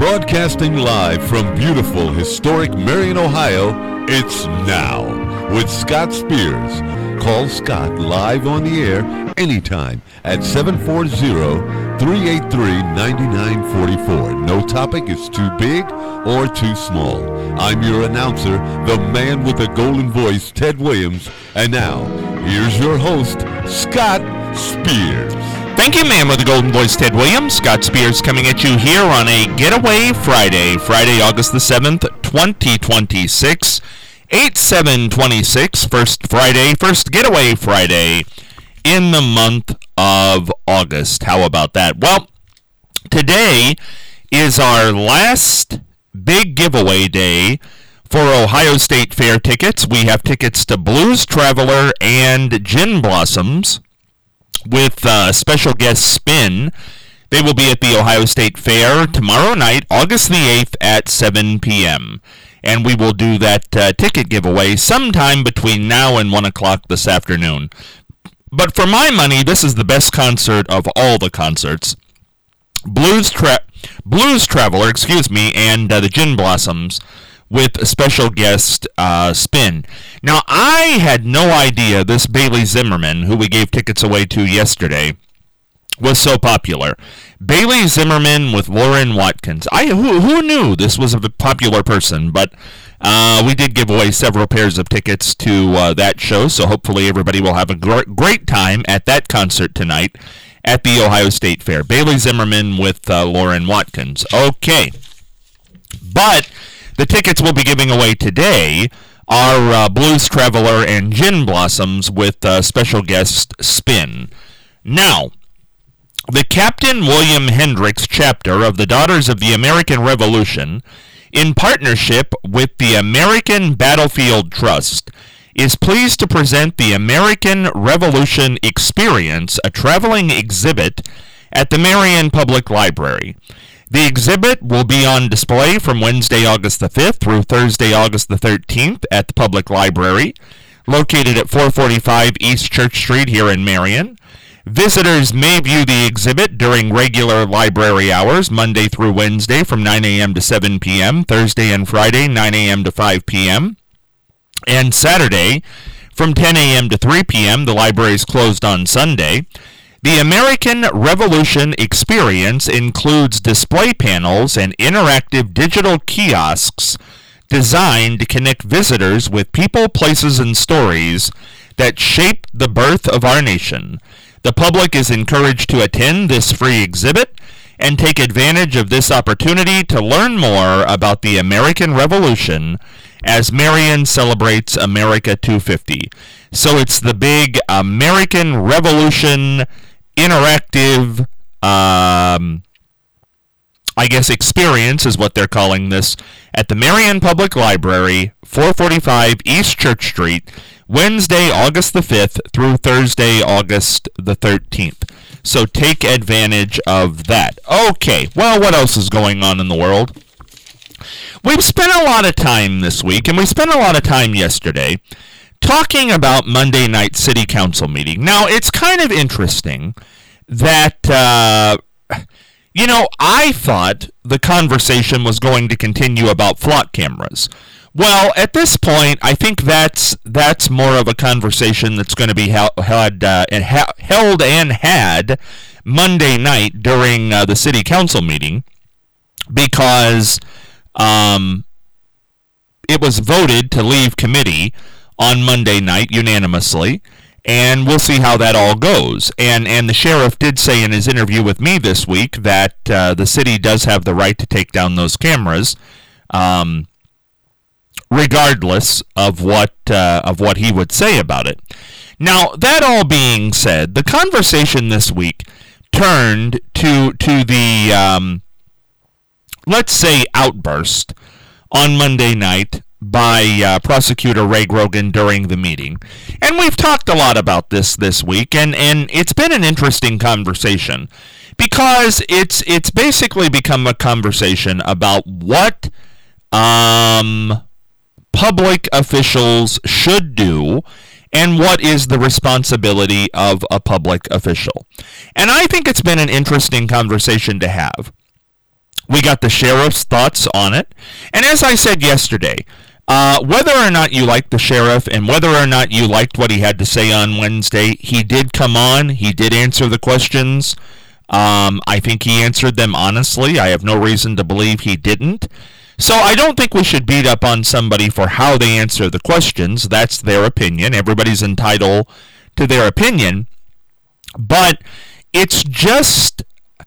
Broadcasting live from beautiful, historic Marion, Ohio, it's Now with Scott Spears. Call Scott live on the air anytime at 740-383-9944. No topic is too big or too small. I'm your announcer, the man with the golden voice, Ted Williams. And now, here's your host, Scott Spears. Thank you, man with the golden voice, Ted Williams. Scott Spears coming at you here on a Getaway Friday, August the 7th, 2026. 8/7/26, first Getaway Friday in the month of August. How about that? Well, today is our last big giveaway day for Ohio State Fair tickets. We have tickets to Blues Traveler and Gin Blossoms with special guest Spin. They will be at the Ohio State Fair tomorrow night, August the 8th at 7 p.m., and we will do that ticket giveaway sometime between now and 1 o'clock this afternoon. But for my money, this is the best concert of all the concerts. Blues Traveler, and the Gin Blossoms with a special guest Spin. Now, I had no idea this Bailey Zimmerman, who we gave tickets away to yesterday, was so popular. Bailey Zimmerman with Lauren Watkins. Who knew this was a popular person? But we did give away several pairs of tickets to that show, so hopefully everybody will have a great time at that concert tonight at the Ohio State Fair. Bailey Zimmerman with Lauren Watkins. Okay. But the tickets we'll be giving away today are Blues Traveler and Gin Blossoms with special guest Spin. Now, the Captain William Hendricks chapter of the Daughters of the American Revolution, in partnership with the American Battlefield Trust, is pleased to present the American Revolution Experience, a traveling exhibit at the Marion Public Library. The exhibit will be on display from Wednesday, August the 5th through Thursday, August the 13th at the Public Library, located at 445 East Church Street here in Marion. Visitors may view the exhibit during regular library hours, Monday through Wednesday from 9 a.m. to 7 p.m., Thursday and Friday, 9 a.m. to 5 p.m., and Saturday from 10 a.m. to 3 p.m. The library is closed on Sunday. The American Revolution Experience includes display panels and interactive digital kiosks designed to connect visitors with people, places, and stories that shaped the birth of our nation. The public is encouraged to attend this free exhibit and take advantage of this opportunity to learn more about the American Revolution as Marion celebrates America 250. So it's the big American Revolution interactive, experience is what they're calling this, at the Marion Public Library, 445 East Church Street, Wednesday, August the 5th through Thursday, August the 13th. So take advantage of that. Okay, well, what else is going on in the world? We've spent a lot of time this week, and we spent a lot of time yesterday, talking about Monday night city council meeting. Now, it's kind of interesting that, I thought the conversation was going to continue about flock cameras. Well, at this point, I think that's more of a conversation that's going to be held and had Monday night during the city council meeting, because it was voted to leave committee on Monday night unanimously, and we'll see how that all goes. And the sheriff did say in his interview with me this week that the city does have the right to take down those cameras, regardless of what he would say about it. Now, that all being said, the conversation this week turned to the let's say outburst on Monday night by Prosecutor Ray Grogan during the meeting. And we've talked a lot about this week, and it's been an interesting conversation, because it's basically become a conversation about what public officials should do and what is the responsibility of a public official. And I think it's been an interesting conversation to have. We got the sheriff's thoughts on it. And as I said yesterday, whether or not you like the sheriff and whether or not you liked what he had to say on Wednesday, he did come on. He did answer the questions. I think he answered them honestly. I have no reason to believe he didn't. So I don't think we should beat up on somebody for how they answer the questions. That's their opinion. Everybody's entitled to their opinion. But it's just,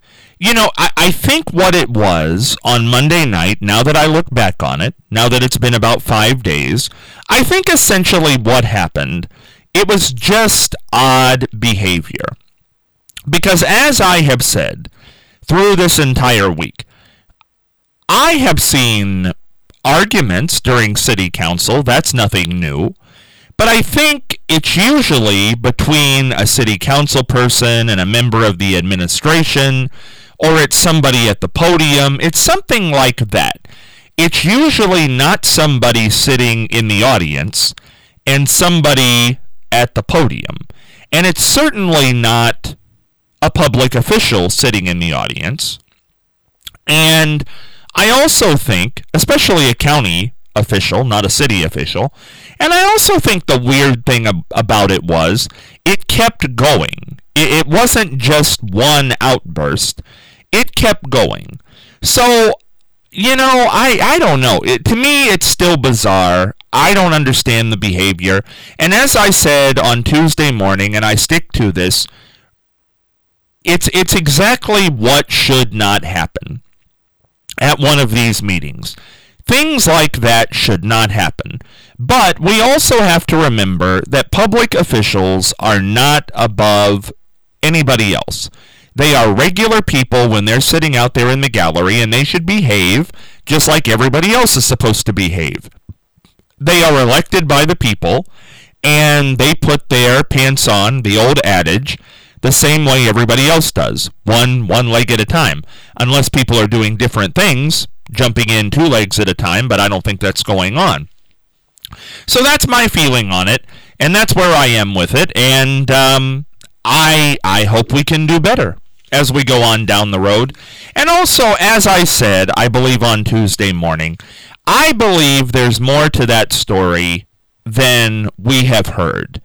I think what it was on Monday night, now that I look back on it, now that it's been about 5 days, I think essentially what happened, it was just odd behavior. Because as I have said through this entire week, I have seen arguments during city council. That's nothing new. But I think it's usually between a city council person and a member of the administration, or it's somebody at the podium. It's something like that. It's usually not somebody sitting in the audience and somebody at the podium. And it's certainly not a public official sitting in the audience. And I also think, especially a county official, not a city official, and I also think the weird thing about it was it kept going. It wasn't just one outburst. It kept going. So, I don't know. To me, it's still bizarre. I don't understand the behavior. And as I said on Tuesday morning, and I stick to this, it's exactly what should not happen at one of these meetings. Things like that should not happen. But we also have to remember that public officials are not above anybody else. They are regular people when they're sitting out there in the gallery, and they should behave just like everybody else is supposed to behave. They are elected by the people, and they put their pants on, the old adage, the same way everybody else does, one leg at a time. Unless people are doing different things, jumping in 2 legs at a time, but I don't think that's going on. So that's my feeling on it, and that's where I am with it, and I hope we can do better as we go on down the road. And also, as I said, I believe on Tuesday morning, I believe there's more to that story than we have heard.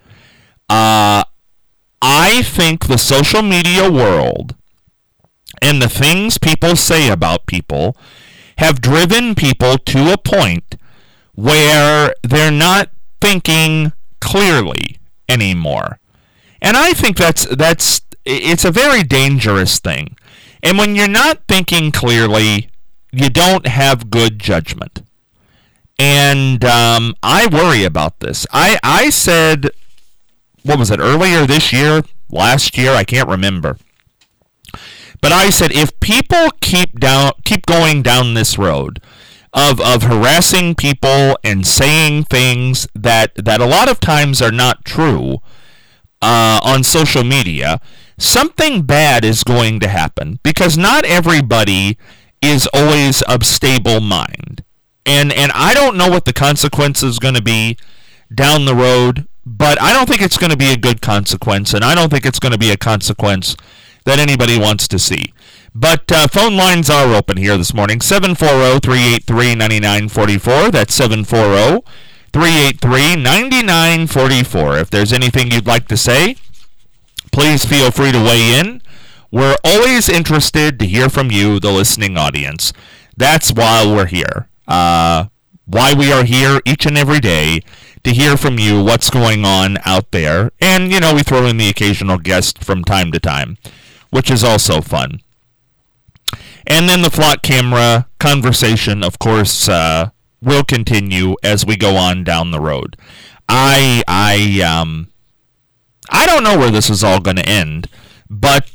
I think the social media world and the things people say about people have driven people to a point where they're not thinking clearly anymore. And I think it's a very dangerous thing. And when you're not thinking clearly, you don't have good judgment. And I worry about this. I said, what was it, earlier this year, last year, I can't remember. But I said, if people keep going down this road of harassing people and saying things that a lot of times are not true on social media, something bad is going to happen, because not everybody is always of stable mind. And I don't know what the consequence is going to be down the road, but I don't think it's going to be a good consequence, and I don't think it's going to be a consequence that anybody wants to see. But phone lines are open here this morning, 740-383-9944. That's 740-383-9944. If there's anything you'd like to say, please feel free to weigh in. We're always interested to hear from you, the listening audience. That's why we're here. Why we are here each and every day, to hear from you what's going on out there. And, we throw in the occasional guest from time to time, which is also fun. And then the flock camera conversation, of course, will continue as we go on down the road. I don't know where this is all going to end, but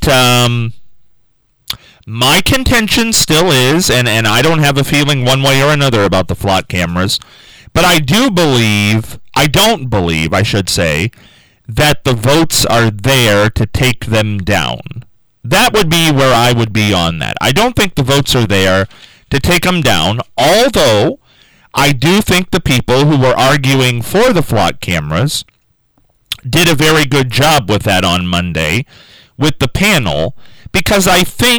my contention still is, and I don't have a feeling one way or another about the flock cameras, but I don't believe, I should say, that the votes are there to take them down. That would be where I would be on that. I don't think the votes are there to take them down, although I do think the people who were arguing for the flock cameras did a very good job with that on Monday with the panel, because I think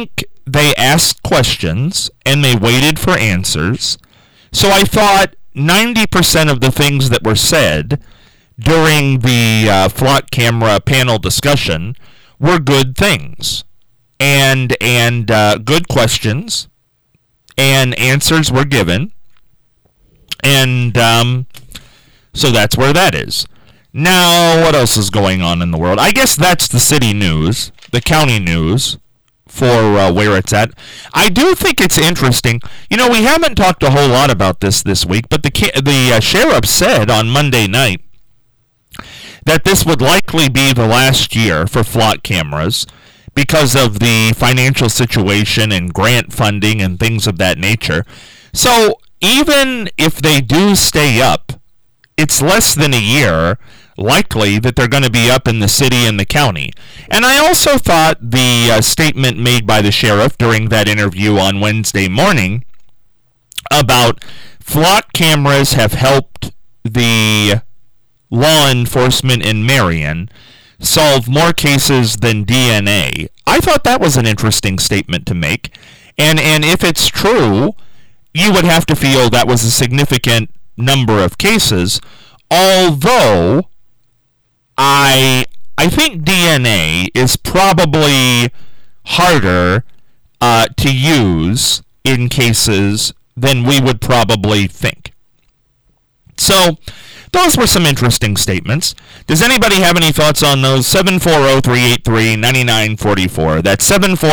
they asked questions and they waited for answers. So I thought 90% of the things that were said during the Flock Camera panel discussion were good things and good questions, and answers were given, and so that's where that is. Now, what else is going on in the world? I guess that's the city news, the county news, for where it's at. I do think it's interesting. You know, we haven't talked a whole lot about this week, but the sheriff said on Monday night that this would likely be the last year for Flock cameras because of the financial situation and grant funding and things of that nature. So even if they do stay up, it's less than a year likely that they're going to be up in the city and the county. And I also thought the statement made by the sheriff during that interview on Wednesday morning about Flock cameras have helped the law enforcement in Marion solve more cases than DNA. I thought that was an interesting statement to make. And if it's true, you would have to feel that was a significant number of cases, although I think DNA is probably harder to use in cases than we would probably think. So those were some interesting statements. Does anybody have any thoughts on those? 740-383-9944. That's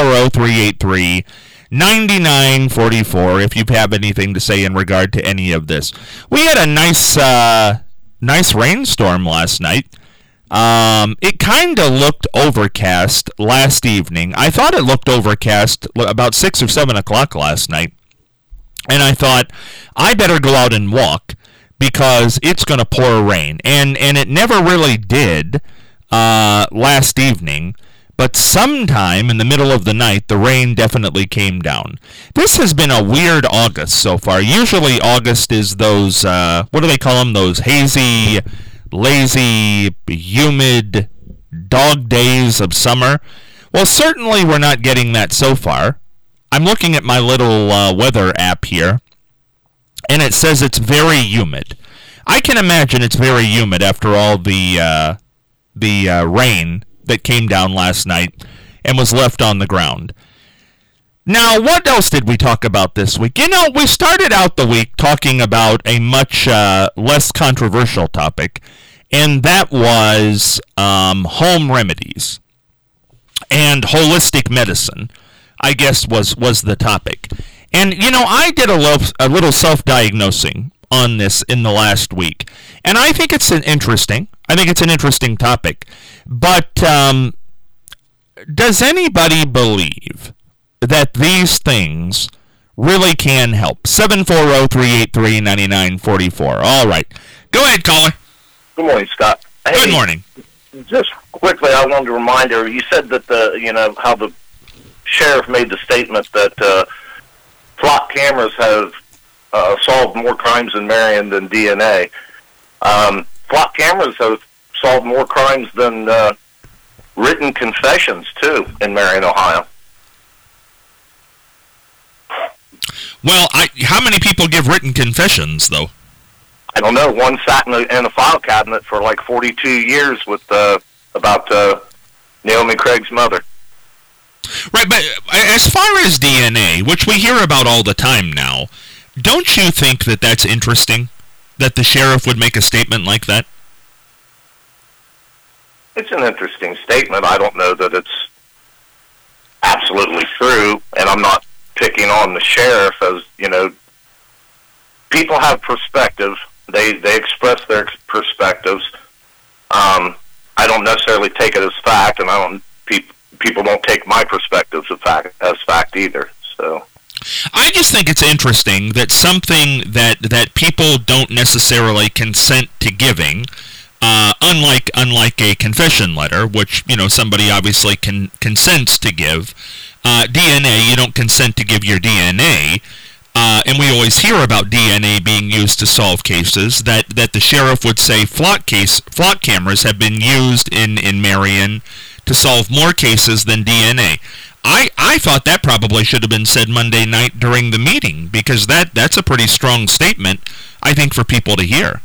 740-383-9944 if you have anything to say in regard to any of this. We had a nice rainstorm last night. It kind of looked overcast last evening. I thought it looked overcast about 6 or 7 o'clock last night. And I thought, I better go out and walk because it's going to pour rain. And it never really did last evening. But sometime in the middle of the night, the rain definitely came down. This has been a weird August so far. Usually August is those, what do they call them? Those hazy, lazy, humid dog days of summer. Well, certainly we're not getting that so far. I'm looking at my little weather app here, and it says it's very humid. I can imagine it's very humid after all the rain that came down last night and was left on the ground. Now, what else did we talk about this week? You know, we started out the week talking about a much less controversial topic, and that was home remedies and holistic medicine, I guess was the topic. And, you know, I did a little self-diagnosing on this in the last week, and I think it's an interesting topic. But does anybody believe that these things really can help? 740-383-9944. All right. Go ahead, caller. Good morning, Scott. Hey, good morning. Just quickly, I wanted to remind her, you said that how the sheriff made the statement that Flock cameras have solved more crimes in Marion than DNA. Flock cameras have solved more crimes than written confessions, too, in Marion, Ohio. Well, how many people give written confessions, though? I don't know. One sat in a file cabinet for like 42 years with about Naomi Craig's mother. Right, but as far as DNA, which we hear about all the time now, don't you think that that's interesting, that the sheriff would make a statement like that? It's an interesting statement. I don't know that it's absolutely true, and I'm not picking on the sheriff. As you know, people have perspective. They express their perspectives. I don't necessarily take it as fact, and people don't take my perspectives as fact either. So I just think it's interesting that something that people don't necessarily consent to giving, unlike a confession letter, which somebody obviously consents to give. DNA, you don't consent to give your DNA, and we always hear about DNA being used to solve cases. That the sheriff would say flock cameras have been used in Marion to solve more cases than DNA. I thought that probably should have been said Monday night during the meeting, because that's a pretty strong statement, I think, for people to hear.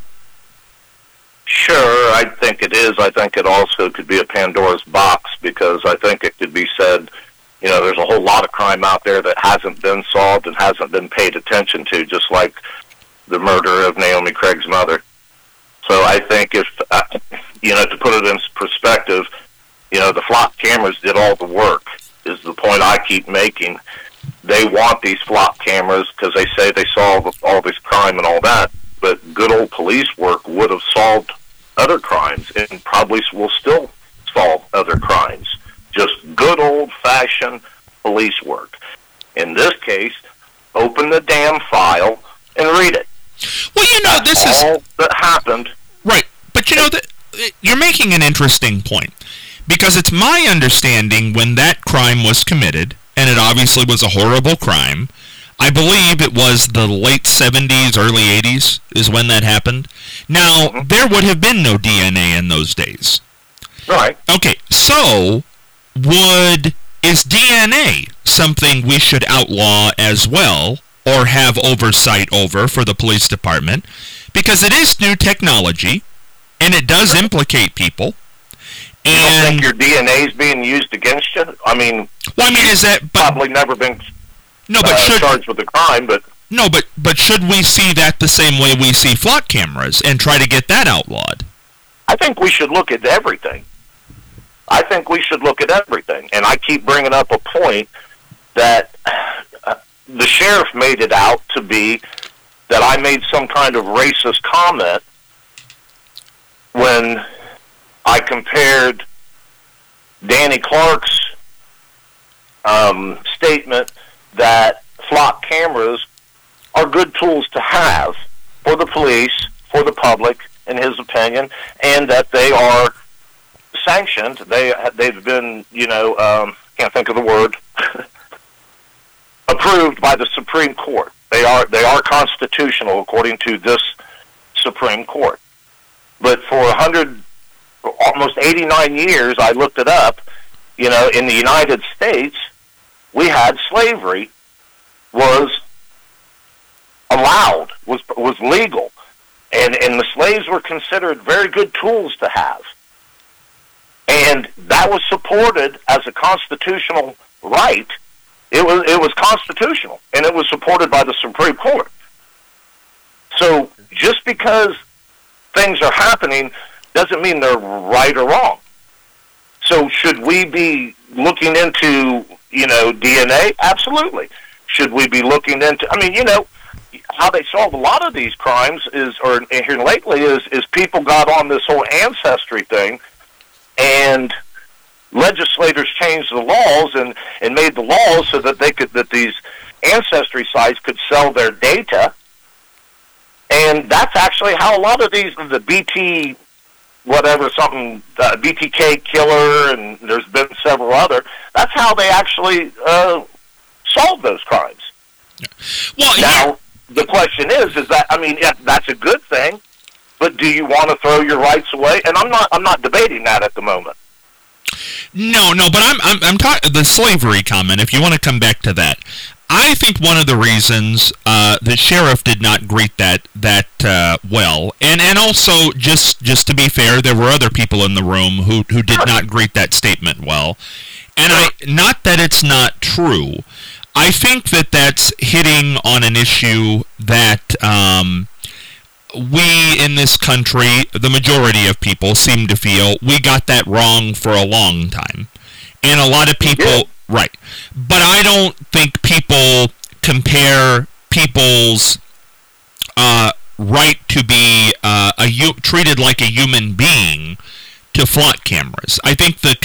Sure, I think it is. I think it also could be a Pandora's box, because I think it could be said, there's a whole lot of crime out there that hasn't been solved and hasn't been paid attention to, just like the murder of Naomi Craig's mother. So I think if, to put it in perspective, the flock cameras did all the work, is the point I keep making. They want these flock cameras because they say they solve all this crime and all that, but good old police work would have solved other crimes and probably will still solve other crimes. Just good old-fashioned police work. In this case, open the damn file and read it. Well, this is all that happened. Right, but you're making an interesting point, because it's my understanding when that crime was committed, and it obviously was a horrible crime. I believe it was the late 70s, early 80s is when that happened. Now, there would have been no DNA in those days. Right. Okay, so is DNA something we should outlaw as well, or have oversight over for the police department? Because it is new technology, and it does implicate people. You don't think your DNA is being used against you? Is that probably never been charged with a crime, but but should we see that the same way we see flock cameras and try to get that outlawed? I think we should look at everything. And I keep bringing up a point that the sheriff made it out to be that I made some kind of racist comment when I compared Danny Clark's statement that flock cameras are good tools to have for the police, for the public, in his opinion, and that they are sanctioned. They've been, can't think of the word, approved by the Supreme Court. They are constitutional according to this Supreme Court. But for almost 89 years, I looked it up, in the United States, we had slavery was allowed, was legal. And the slaves were considered very good tools to have. And that was supported as a constitutional right. It was constitutional, and it was supported by the Supreme Court. So just because things are happening doesn't mean they're right or wrong. So should we be looking into, DNA? Absolutely. Should we be looking into, how they solve a lot of these crimes here lately is people got on this whole ancestry thing, and legislators changed the laws and made the laws so that these ancestry sites could sell their data. And that's actually how a lot of the BTK killer, and there's been several other, that's how they actually solve those crimes. Well, now, the question is that, that's a good thing, but do you want to throw your rights away? And I'm not debating that at the moment. No, but I'm talking the slavery comment. If you want to come back to that, I think one of the reasons the sheriff did not greet that well, and also just to be fair, there were other people in the room who did not greet that statement well, and not that it's not true. I think that's hitting on an issue that we in this country, the majority of people, seem to feel we got that wrong for a long time. And a lot of people, right. But I don't think people compare people's right to be treated like a human being to flock cameras. I think the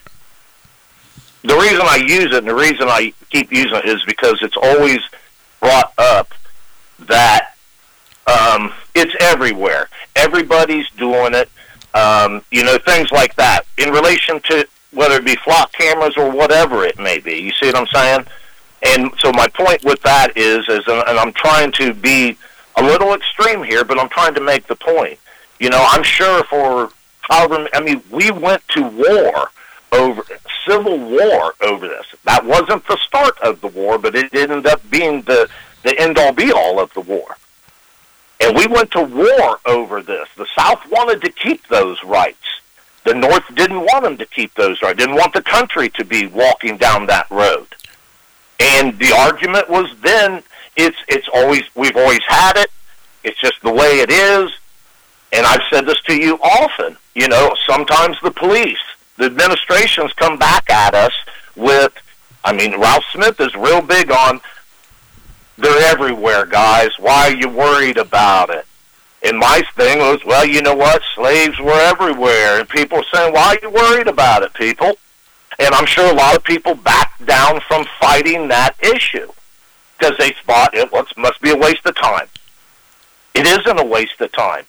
reason I use it, and the reason I keep using it, is because it's always brought up that it's everywhere. Everybody's doing it. Things like that. In relation to whether it be flock cameras or whatever it may be. You see what I'm saying? And so my point with that is and I'm trying to be a little extreme here, but I'm trying to make the point. I'm sure we went to war civil war over this. That wasn't the start of the war, but it ended up being the end-all be-all of the war. And we went to war over this. The South wanted to keep those rights. The North didn't want them to keep those rights, didn't want the country to be walking down that road. And the argument was then, we've always had it, it's just the way it is. And I've said this to you often, sometimes the police, the administrations come back at us with, Ralph Smith is real big on, they're everywhere, guys. Why are you worried about it? And my thing was, well, you know what? Slaves were everywhere. And people are saying, why are you worried about it, people? And I'm sure a lot of people backed down from fighting that issue because they thought it must be a waste of time. It isn't a waste of time.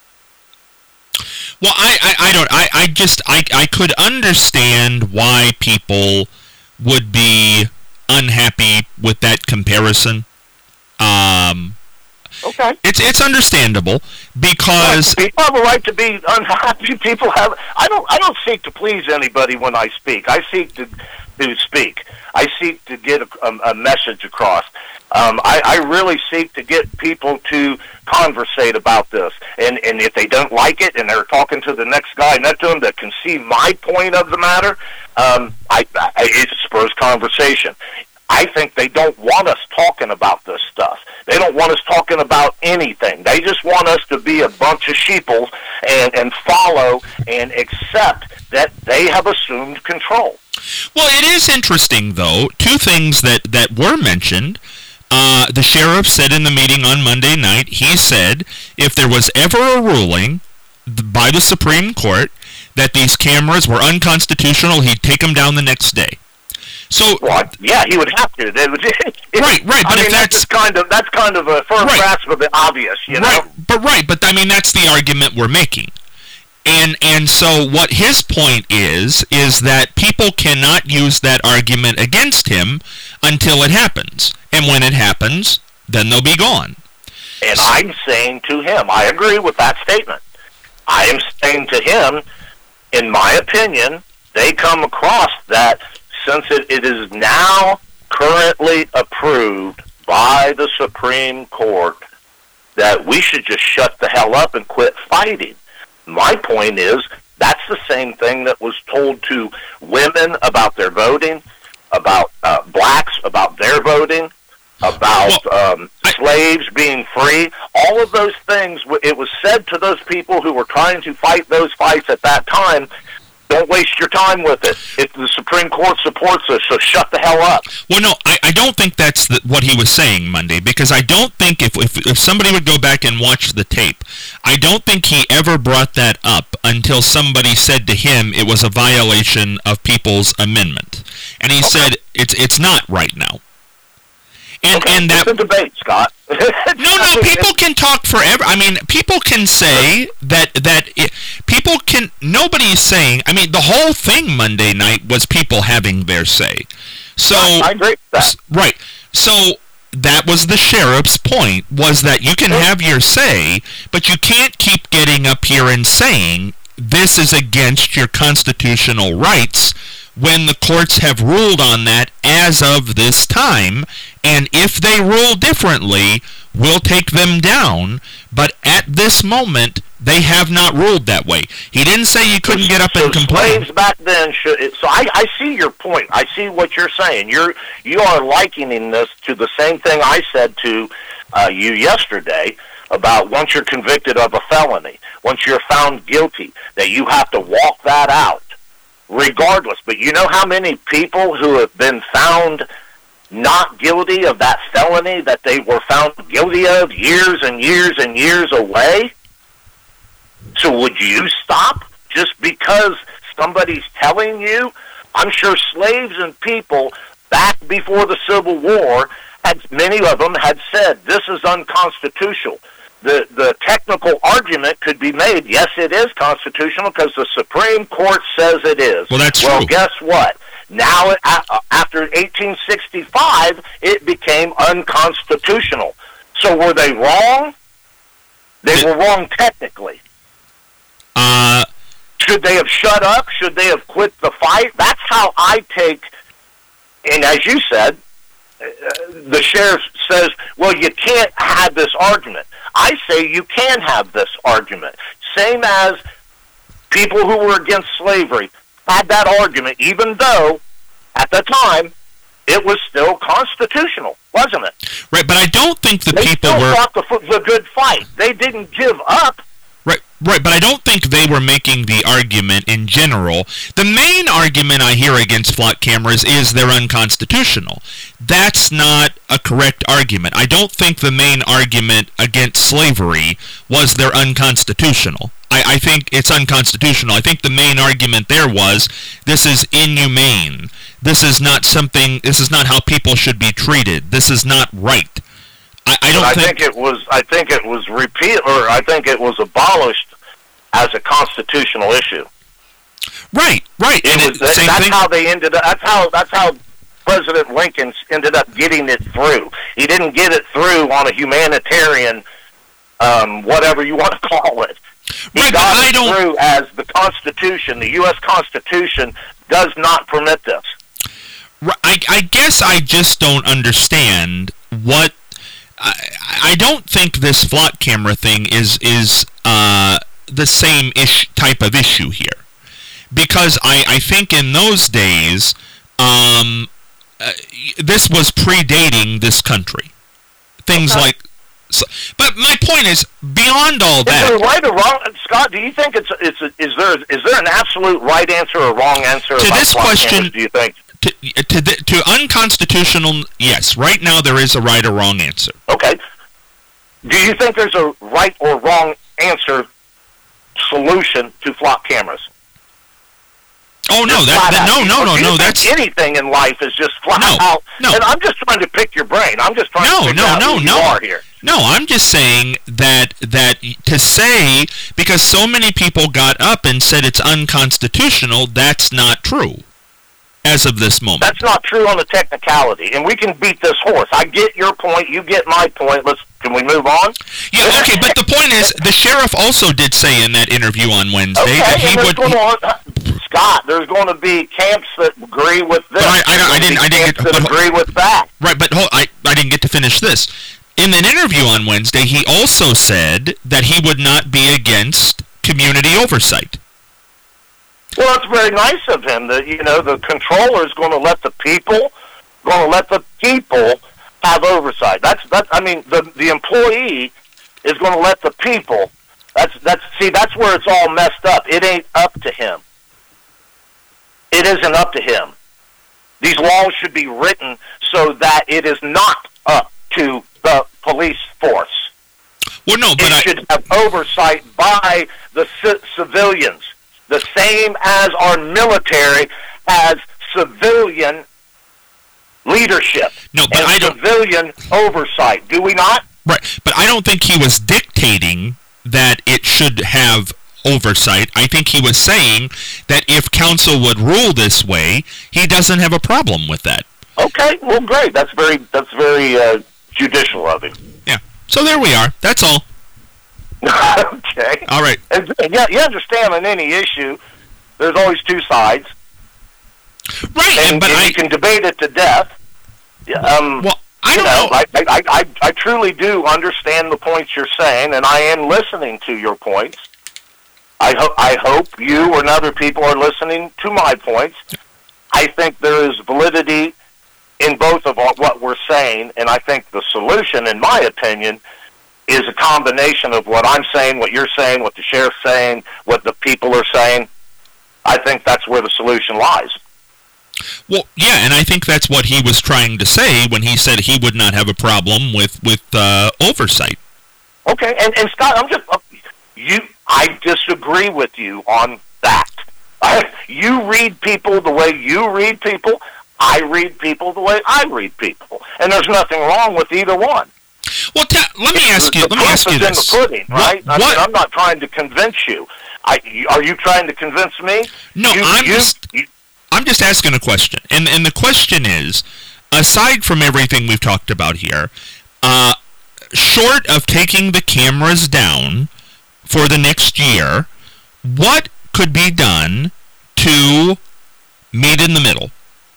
Well, I could understand why people would be unhappy with that comparison. Okay. It's understandable because people have a right to be unhappy. People have. I don't seek to please anybody when I speak. I seek to speak. I seek to get a message across. I really seek to get people to conversate about this. And if they don't like it and they're talking to the next guy next to them that can see my point of the matter, it spurs conversation. I think they don't want us talking about this stuff. They don't want us talking about anything. They just want us to be a bunch of sheeples and follow and accept that they have assumed control. Well, it is interesting, though, two things that were mentioned. The sheriff said in the meeting on Monday night, he said if there was ever a ruling by the Supreme Court that these cameras were unconstitutional, he'd take them down the next day. So, well, yeah, he would have to. Right. But that's kind of a firm grasp of the obvious, know. But that's the argument we're making. And so what his point is that people cannot use that argument against him until it happens. And when it happens, then they'll be gone. And I'm saying to him, I agree with that statement. I am saying to him, in my opinion, they come across that since it is now currently approved by the Supreme Court that we should just shut the hell up and quit fighting. My point is, that's the same thing that was told to women about their voting, about blacks about their voting, about slaves being free. All of those things, it was said to those people who were trying to fight those fights at that time, don't waste your time with it. If the Supreme Court supports us, so shut the hell up. Well, no, I don't think that's what he was saying Monday, because I don't think if somebody would go back and watch the tape, I don't think he ever brought that up until somebody said to him it was a violation of People's Amendment. And he said, it's not right now. And that's a debate, Scott. No, people can talk forever. People can say nobody's saying, the whole thing Monday night was people having their say. So I agree with that. Right. So that was the sheriff's point, was that you can have your say, but you can't keep getting up here and saying this is against your constitutional rights when the courts have ruled on that as of this time, and if they rule differently, we'll take them down, but at this moment, they have not ruled that way. He didn't say you couldn't get up and complain. Slaves back then I see your point. I see what you're saying. You are likening this to the same thing I said to you yesterday about once you're convicted of a felony, once you're found guilty, that you have to walk that out. Regardless, but you know how many people who have been found not guilty of that felony that they were found guilty of years and years and years away? So would you stop just because somebody's telling you? I'm sure slaves and people back before the Civil War, many of them had said, this is unconstitutional. The technical argument could be made, yes, it is constitutional because the Supreme Court says it is. Well, that's true. Well, guess what? Now, after 1865, it became unconstitutional. So were they wrong? They were wrong technically. Should they have shut up? Should they have quit the fight? That's how I take, and as you said, the sheriff says, well, you can't have this argument. I say you can have this argument. Same as people who were against slavery had that argument, even though, at the time, it was still constitutional, wasn't it? Right, but I don't think the people were... They still fought the good fight. They didn't give up. Right, but I don't think they were making the argument in general. The main argument I hear against flock cameras is they're unconstitutional. That's not a correct argument. I don't think the main argument against slavery was they're unconstitutional. I think it's unconstitutional. I think the main argument there was this is inhumane. This is not how people should be treated. This is not right. I think it was abolished as a constitutional issue. Right. That's how they ended up. That's how President Lincoln ended up getting it through. He didn't get it through on a humanitarian, whatever you want to call it. He got it through as the Constitution. The U.S. Constitution does not permit this. I guess I just don't understand what. I don't think this flock camera thing is the same type of issue here, because I think in those days this was predating this this things like. But my point is, beyond all that, is there right or wrong, Scott? Do you think is there an absolute right answer or wrong answer to this question? Cameras, do you think? To unconstitutional, yes. Right now, there is a right or wrong answer. Okay. Do you think there's a right or wrong answer solution to flock cameras? Oh no, no. That's anything in life is just flat out. No. And I'm just trying to pick your brain. I'm just trying to figure out who you are here. No, I'm just saying that to say, because so many people got up and said it's unconstitutional, that's not true. As of this moment, that's not true on the technicality, and we can beat this horse. I get your point. You get my point. Can we move on? Yeah, okay. But the point is, the sheriff also did say in that interview on Wednesday that he would. Scott, there's going to be camps that agree with this. But I didn't agree with that. Right, but I didn't get to finish this. In an interview on Wednesday, he also said that he would not be against community oversight. Well, it's very nice of him that, the controller is going to let the people have oversight. The employee is going to let the people. That's where it's all messed up. It ain't up to him. It isn't up to him. These laws should be written so that it is not up to the police force. Well, no, but it should have oversight by the civilians. The same as our military has civilian leadership and civilian oversight. Do we not? Right, but I don't think he was dictating that it should have oversight. I think he was saying that if council would rule this way, he doesn't have a problem with that. Okay, well, great. That's very judicial of him. Yeah. So there we are. That's all. Okay. All right. And you understand on any issue, there's always two sides. Right, and you can debate it to death. Well, I don't know. I truly do understand the points you're saying, and I am listening to your points. I hope you and other people are listening to my points. I think there is validity in both of what we're saying, and I think the solution, in my opinion, is a combination of what I'm saying, what you're saying, what the sheriff's saying, what the people are saying. I think that's where the solution lies. Well, yeah, and I think that's what he was trying to say when he said he would not have a problem with oversight. Okay, and Scott, I disagree with you on that. You read people the way you read people. I read people the way I read people, and there's nothing wrong with either one. Well, let me ask you this. In the pudding, right? I'm not trying to convince you. Are you trying to convince me? No, I'm just asking a question, and the question is, aside from everything we've talked about here, short of taking the cameras down for the next year, what could be done to meet in the middle?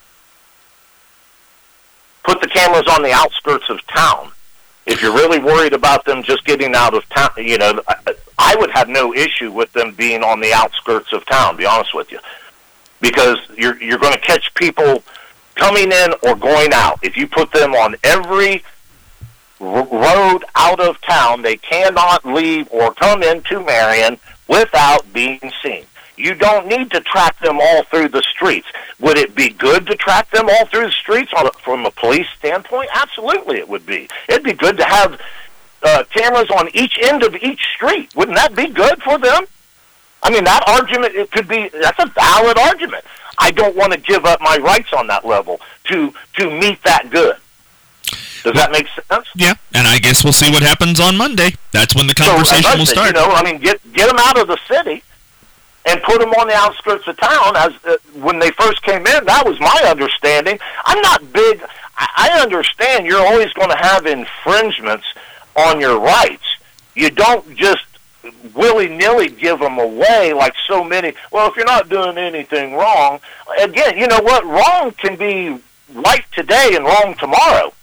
Put the cameras on the outskirts of town. If you're really worried about them just getting out of town, I would have no issue with them being on the outskirts of town, to be honest with you. Because you're going to catch people coming in or going out. If you put them on every road out of town, they cannot leave or come into Marion without being seen. You don't need to track them all through the streets. Would it be good to track them all through the streets from a police standpoint? Absolutely it would be. It'd be good to have cameras on each end of each street. Wouldn't that be good for them? I mean, that argument, that's a valid argument. I don't want to give up my rights on that level to meet that good. Does that make sense? Yeah, and I guess we'll see what happens on Monday. That's when the conversation will start. Get them out of the city and put them on the outskirts of town. As when they first came in, that was my understanding. I'm not big. I understand you're always going to have infringements on your rights. You don't just willy-nilly give them away like so many. Well, if you're not doing anything wrong, again, you know what? Wrong can be right today and wrong tomorrow,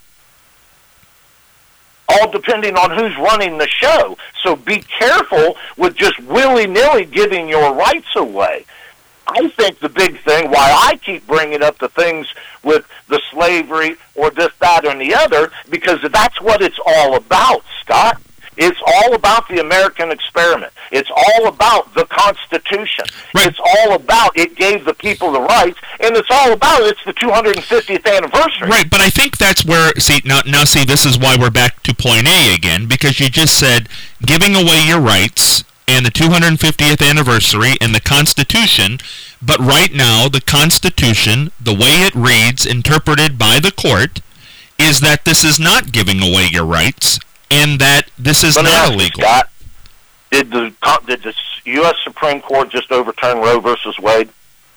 all depending on who's running the show. So be careful with just willy-nilly giving your rights away. I think the big thing, why I keep bringing up the things with the slavery or this, that, or the other, because that's what it's all about, Scott. It's all about the American experiment. It's all about the Constitution. Right. It's all about it gave the people the rights, and it's all about it's the 250th anniversary. Right, but I think that's where, now this is why we're back to point A again, because you just said giving away your rights and the 250th anniversary and the Constitution, but right now the Constitution, the way it reads, interpreted by the court, is that this is not giving away your rights, and that this is not illegal. Scott, did the U.S. Supreme Court just overturn Roe versus Wade?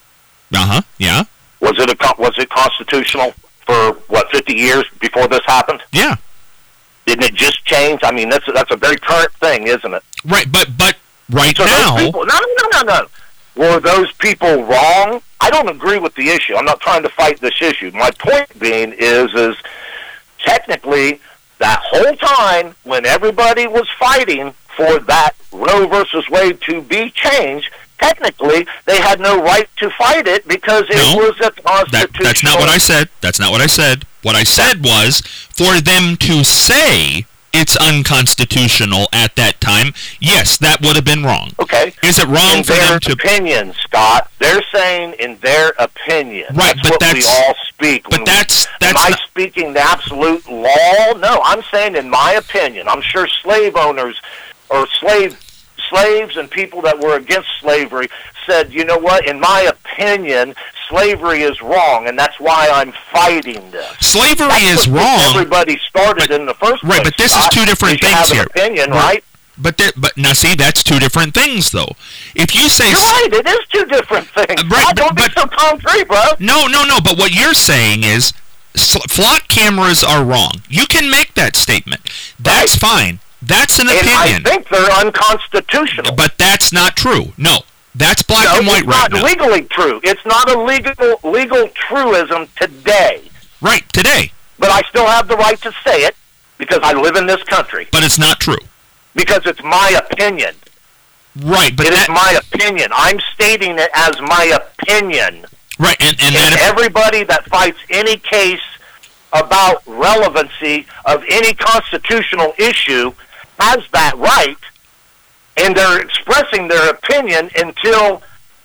Yeah. Was it constitutional for 50 years before this happened? Yeah. Didn't it just change? I mean, that's a very current thing, isn't it? Right, but right so now. No. Were those people wrong? I don't agree with the issue. I'm not trying to fight this issue. My point being is technically, that whole time when everybody was fighting for that Roe versus Wade to be changed, technically they had no right to fight it because it was a constitutional... That's not what I said. That's not what I said. What I said was for them to say it's unconstitutional at that time, yes, that would have been wrong. Okay. Is it wrong for them to... opinion, Scott. They're saying in their opinion. Right, that's we all speak. But am I speaking the absolute law? No, I'm saying in my opinion. I'm sure slave owners or slaves and people that were against slavery said, you know what, in my opinion, slavery is wrong, and that's why I'm fighting this. Slavery is wrong. Everybody started in the first place. Right, but this is two different things here. Opinion, right? But now, see, that's two different things, though. If you say... You're right, it is two different things. Right, don't be so concrete, bro. No, but what you're saying is flock cameras are wrong. You can make that statement. That's fine. That's an opinion. I think they're unconstitutional. But that's not true. No. That's black and white right now. It's not legally true. It's not a legal truism today. Right, today. But I still have the right to say it because I live in this country. But it's not true. Because it's my opinion. Right, but it is my opinion. I'm stating it as my opinion. Right, and everybody that fights any case about relevancy of any constitutional issue has that right, and they're expressing their opinion until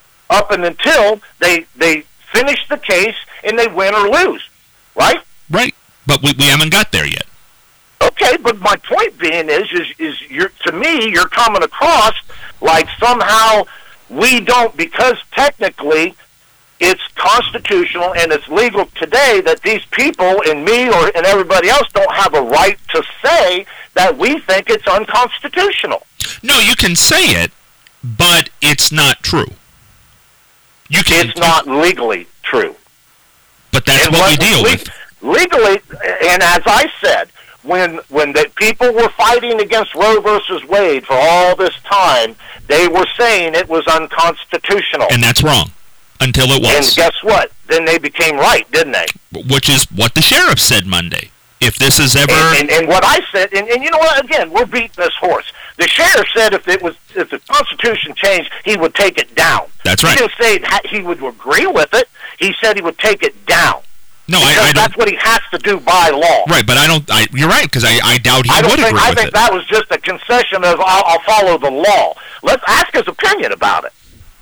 they finish the case and they win or lose, right? Right, but we haven't got there yet. Okay, but my point being is to me, you're coming across like somehow we don't, because technically it's constitutional and it's legal today, that these people and me and everybody else don't have a right to say that we think it's unconstitutional. No, you can say it, but it's not true. It's not legally true. But that's what we deal with. Legally, and as I said, when the people were fighting against Roe versus Wade for all this time, they were saying it was unconstitutional. And that's wrong. Until it was. And guess what? Then they became right, didn't they? Which is what the sheriff said Monday. If this is ever... And what I said, and you know what, again, we're beating this horse. The sheriff said if the Constitution changed, he would take it down. That's right. He didn't say he would agree with it. He said he would take it down. No, I don't. That's what he has to do by law. Right, but you're right, because I doubt he would agree with it. I think that was just a concession of I'll follow the law. Let's ask his opinion about it.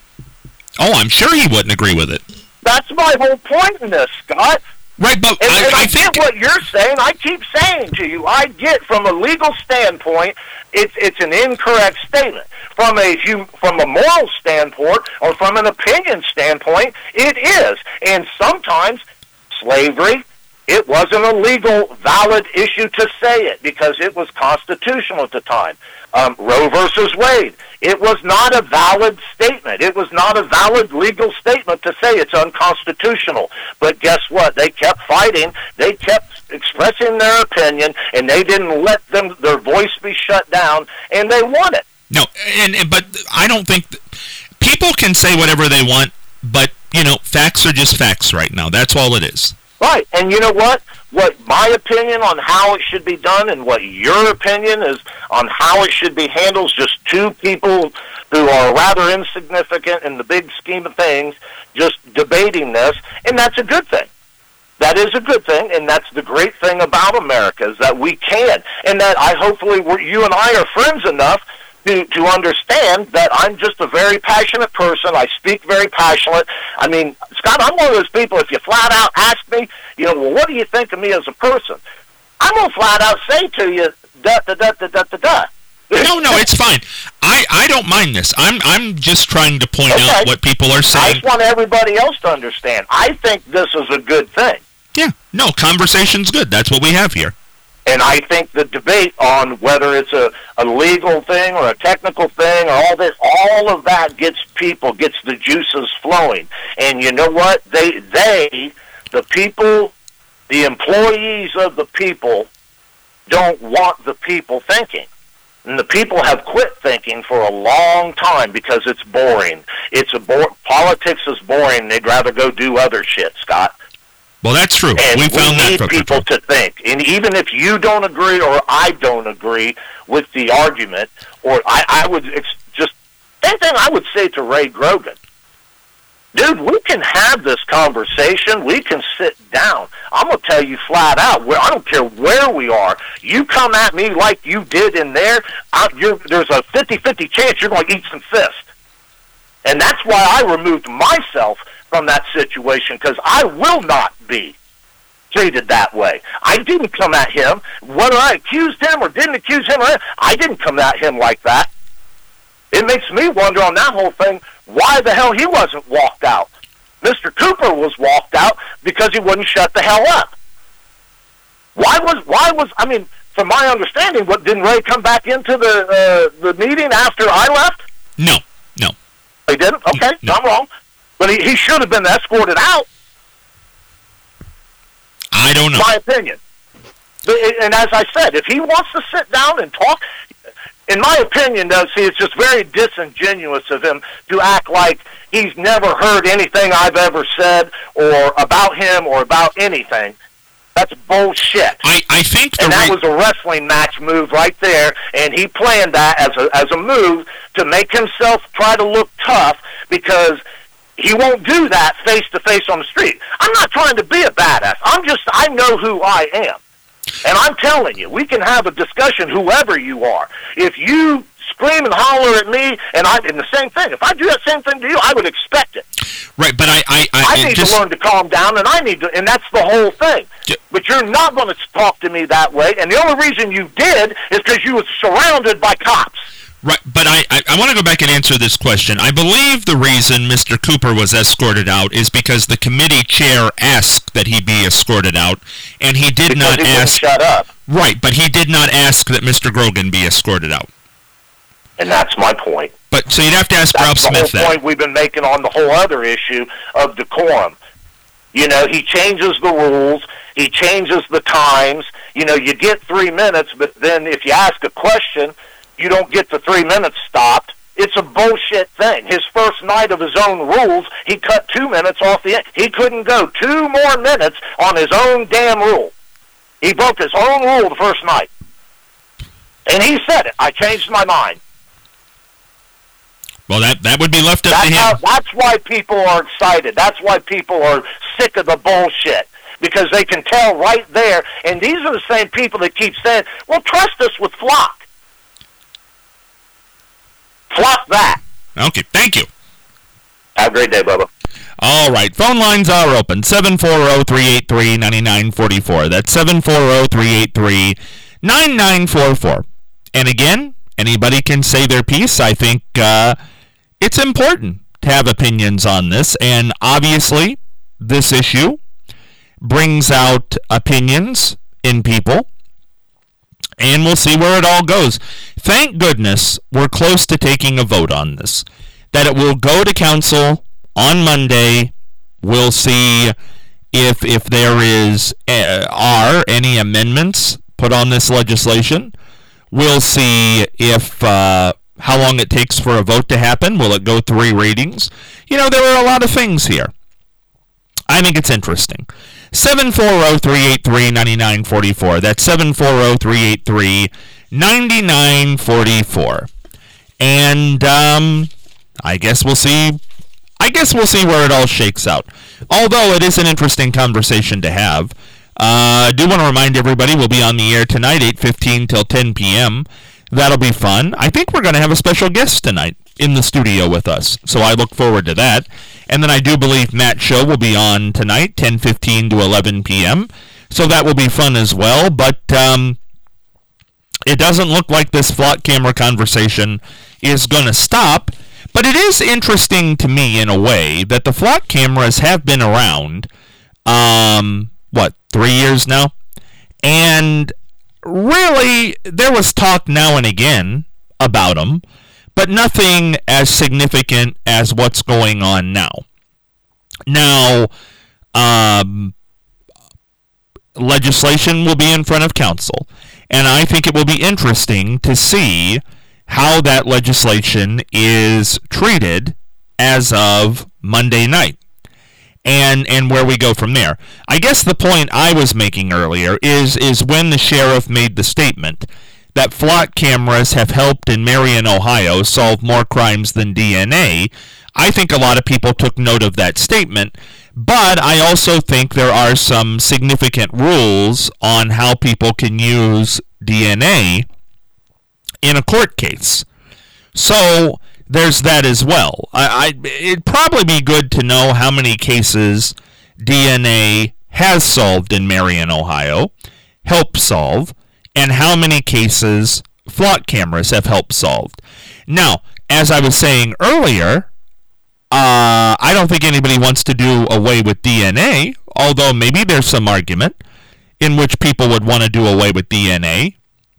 Oh, I'm sure he wouldn't agree with it. That's my whole point in this, Scott. Right, but I get what you're saying. I keep saying to you, I get from a legal standpoint, it's an incorrect statement. From a moral standpoint or from an opinion standpoint, it is. And sometimes slavery, it wasn't a legal, valid issue to say it because it was constitutional at the time. Roe versus Wade, it was not a valid statement. It was not a valid legal statement to say it's unconstitutional. But guess what? They kept fighting. They kept expressing their opinion, and they didn't let their voice be shut down, and they won it. No, but I don't think people can say whatever they want, but facts are just facts right now. That's all it is. Right, and you know what? What my opinion on how it should be done and what your opinion is on how it should be handled is just two people who are rather insignificant in the big scheme of things just debating this, and that's a good thing. That is a good thing, and that's the great thing about America is that we can, and that hopefully you and I are friends enough to understand that I'm just a very passionate person. I speak very passionate. I mean, Scott, I'm one of those people, if you flat out ask me, well, what do you think of me as a person? I'm going to flat out say to you, da-da-da-da-da-da-da. No, it's fine. I don't mind this. I'm just trying to point out what people are saying. I just want everybody else to understand. I think this is a good thing. Yeah. No, conversation's good. That's what we have here. And I think the debate on whether it's a legal thing or a technical thing or all of that gets the juices flowing. And you know what? The people, the employees of the people don't want the people thinking. And the people have quit thinking for a long time because it's boring. Politics is boring. They'd rather go do other shit, Scott. Well, that's true. And we found need people to think. And even if you don't agree or I don't agree with the argument, or I would just, same thing I would say to Ray Grogan. Dude, we can have this conversation. We can sit down. I'm going to tell you flat out, I don't care where we are. You come at me like you did in there, there's a 50-50 chance you're going to eat some fist. And that's why I removed myself from that situation, because I will not be treated that way. I didn't come at him. Whether I accused him or didn't accuse him, I didn't come at him like that. It makes me wonder on that whole thing, why the hell he wasn't walked out. Mr. Cooper was walked out because he wouldn't shut the hell up. Why was I mean, from my understanding, didn't Ray come back into the meeting after I left? No. He didn't? Okay, no. I'm wrong. But he should have been escorted out. I don't know. My opinion. And as I said, if he wants to sit down and talk, in my opinion, it's just very disingenuous of him to act like he's never heard anything I've ever said or about him or about anything. That's bullshit. I think that was a wrestling match move right there, and he planned that as a move to make himself try to look tough because he won't do that face-to-face on the street. I'm not trying to be a badass. I know who I am. And I'm telling you, we can have a discussion, whoever you are. If you scream and holler at me, and the same thing. If I do that same thing to you, I would expect it. Right, but I need to learn to calm down, and and that's the whole thing. But you're not going to talk to me that way, and the only reason you did is because you were surrounded by cops. Right, but I want to go back and answer this question. I believe the reason Mr. Cooper was escorted out is because the committee chair asked that he be escorted out, and he did not ask. Shut up. Right, but he did not ask that Mr. Grogan be escorted out. And that's my point. But so you'd have to ask Ralph Smith that. That's the whole point we've been making on the whole other issue of decorum. He changes the rules. He changes the times. You know, you get 3 minutes, but then if you ask a question, you don't get the 3 minutes stopped. It's a bullshit thing. His first night of his own rules, he cut 2 minutes off the end. He couldn't go 2 more minutes on his own damn rule. He broke his own rule the first night. And he said it. I changed my mind. Well, that would be left up to him. That's why people are excited. That's why people are sick of the bullshit. Because they can tell right there. And these are the same people that keep saying, well, trust us with Flock. Flock that. Okay, thank you. Have a great day, Bubba. All right, phone lines are open, 740-383-9944. That's 740-383-9944. And again, anybody can say their piece. I think it's important to have opinions on this, and obviously this issue brings out opinions in people, and we'll see where it all goes. Thank goodness we're close to taking a vote on this, that it will go to council on Monday. We'll see if there are any amendments put on this legislation. We'll see if how long it takes for a vote to happen. Will it go 3 readings? You know, there are a lot of things here. I think it's interesting. 740-383-9944. That's 740-383-9944. And I guess we'll see where it all shakes out. Although it is an interesting conversation to have. I do want to remind everybody we'll be on the air tonight, 8:15 till 10 p.m. That'll be fun. I think we're going to have a special guest tonight in the studio with us, so I look forward to that. And then I do believe Matt's show will be on tonight, 10:15 to 11 p.m., so that will be fun as well. But it doesn't look like this Flock camera conversation is going to stop. But it is interesting to me, in a way, that the Flock cameras have been around, 3 years now? And really, there was talk now and again about them, but nothing as significant as what's going on now. Now, legislation will be in front of council, and I think it will be interesting to see how that legislation is treated as of Monday night, and where we go from there. I guess the point I was making earlier is when the sheriff made the statement that Flock cameras have helped in Marion, Ohio, solve more crimes than DNA. I think a lot of people took note of that statement, but I also think there are some significant rules on how people can use DNA in a court case. So there's that as well. It'd probably be good to know how many cases DNA has solved in Marion, Ohio, helped solve, and how many cases Flock cameras have helped solve. Now, as I was saying earlier, I don't think anybody wants to do away with DNA, although maybe there's some argument in which people would want to do away with DNA.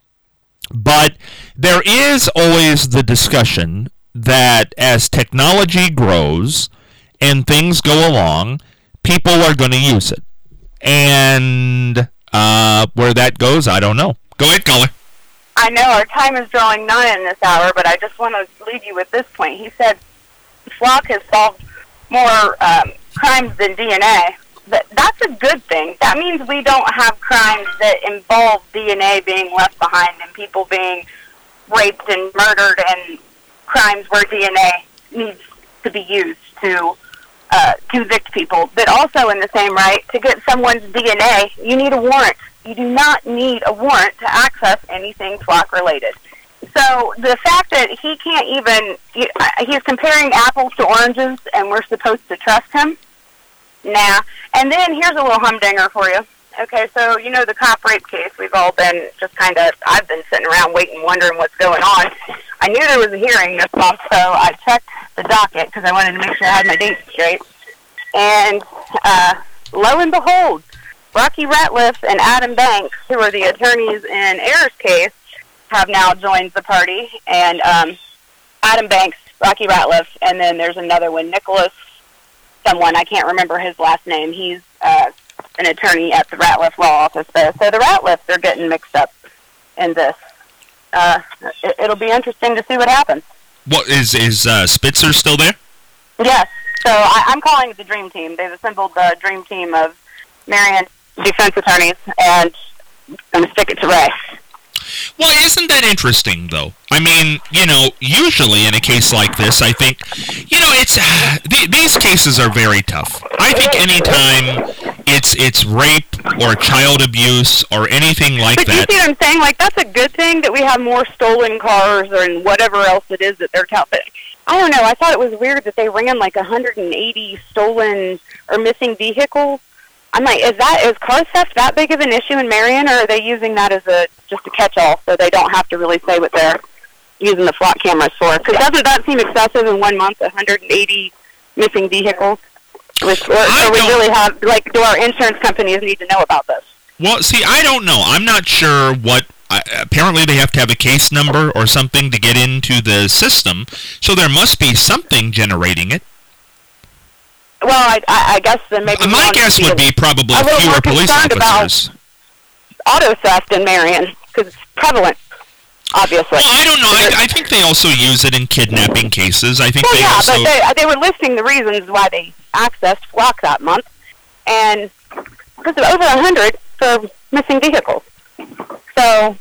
But there is always the discussion that as technology grows and things go along, people are going to use it. And where that goes, I don't know. Go ahead, caller. I know our time is drawing nigh in this hour, but I just want to leave you with this point. He said Flock has solved more crimes than DNA. That's a good thing. That means we don't have crimes that involve DNA being left behind and people being raped and murdered, and crimes where DNA needs to be used to convict people. But also, in the same right, to get someone's DNA, you need a warrant. You do not need a warrant to access anything Flock related. So the fact that he can't even, he's comparing apples to oranges and we're supposed to trust him? Nah. And then here's a little humdinger for you. Okay, so you know the cop rape case, we've all been just kind of, I've been sitting around waiting, wondering what's going on. I knew there was a hearing this month, so I checked the docket because I wanted to make sure I had my dates straight. And lo and behold, Rocky Ratliff and Adam Banks, who are the attorneys in Ayer's case, have now joined the party. And Adam Banks, Rocky Ratliff, and then there's another one, Nicholas someone, I can't remember his last name. He's an attorney at the Ratliff Law Office there. So the Ratliffs are getting mixed up in this. It'll be interesting to see what happens. What is Spitzer still there? Yes. So I'm calling it the Dream Team. They've assembled the Dream Team of Marion defense attorneys, and I'm going to stick it to Ray. Well, isn't that interesting, though? I mean, usually in a case like this, I think, it's these cases are very tough. I think anytime it's rape or child abuse or anything like that. But you see what I'm saying? Like, that's a good thing that we have more stolen cars or whatever else it is that they're counting. I don't know. I thought it was weird that they ran like 180 stolen or missing vehicles. I'm like, is car theft that big of an issue in Marion, or are they using that as just a catch-all so they don't have to really say what they're using the flock cameras for? Because doesn't that seem excessive in 1 month, 180 missing vehicles? Or we really have, like, do our insurance companies need to know about this? Well, see, I don't know. I'm not sure what... apparently they have to have a case number or something to get into the system, so there must be something generating it. Well, I guess then maybe... My guess would be probably fewer police officers. About auto theft in Marion, because it's prevalent, obviously. Well, I don't know. I think they also use it in kidnapping cases. I think but they were listing the reasons why they accessed Flock that month, and because of over 100 for missing vehicles. So,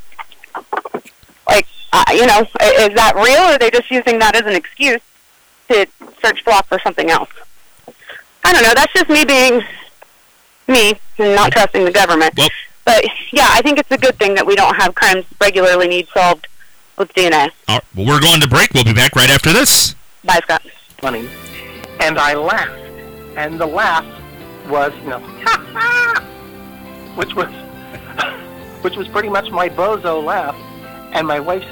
like, is that real, or are they just using that as an excuse to search Flock for something else? I don't know. That's just me being me and not trusting the government. Well, but, yeah, I think it's a good thing that we don't have crimes regularly need solved with DNA. All right, well, we're going to break. We'll be back right after this. Bye, Scott. Funny. And I laughed. And the laugh was, which was pretty much my bozo laugh. And my wife said,